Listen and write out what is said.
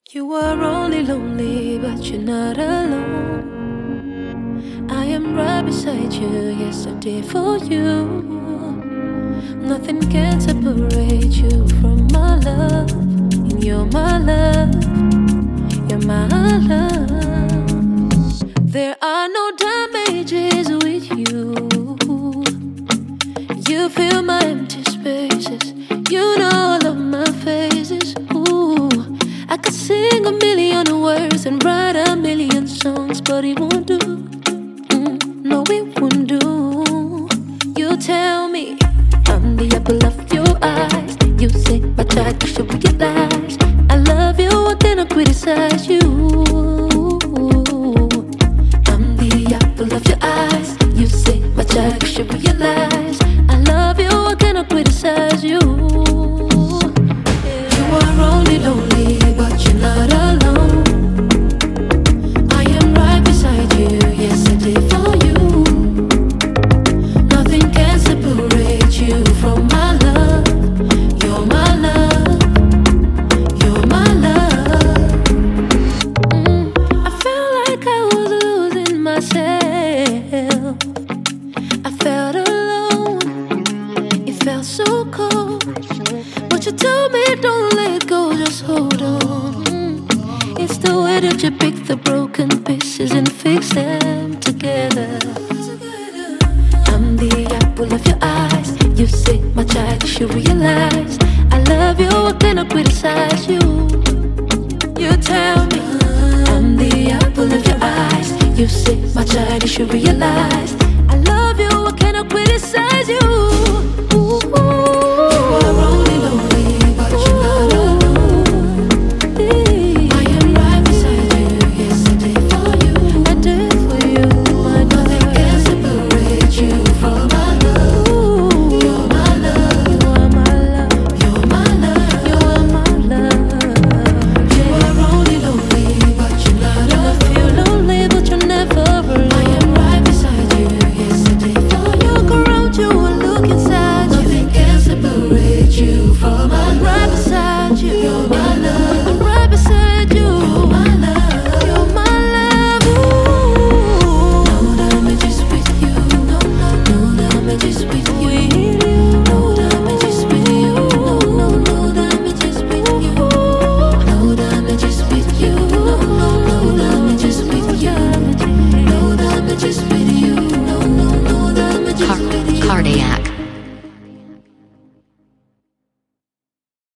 You are only lonely, but you're not alone. I am right beside you, yes, I did for you. Nothing can separate you from my love. And you're my love, you're my love. There are no damages with you. You fill my empty spaces. You know all of my phases. Ooh, I could sing a million words and write a million songs, but it won't do. No, it won't do. You tell me I'm the apple of your eyes. You say my child, you should realize I love you, I cannot criticize you. I'm the apple of your eyes. You say my child, you should realize I love you, I cannot criticize you. You are only lonely, but you're not alone. I am right beside you, yes I did for you. Nothing can separate you from my love. You're my love, you're my love. I felt like I was losing myself. I felt alone, it felt so cold. But you told me don't let go, just hold on. It's the way that you pick the broken pieces and fix them together. I'm the apple of your eyes. You say, my child, you should realize I love you, I cannot criticize you. You tell me I'm the apple of your eyes. You say, my child, you should realize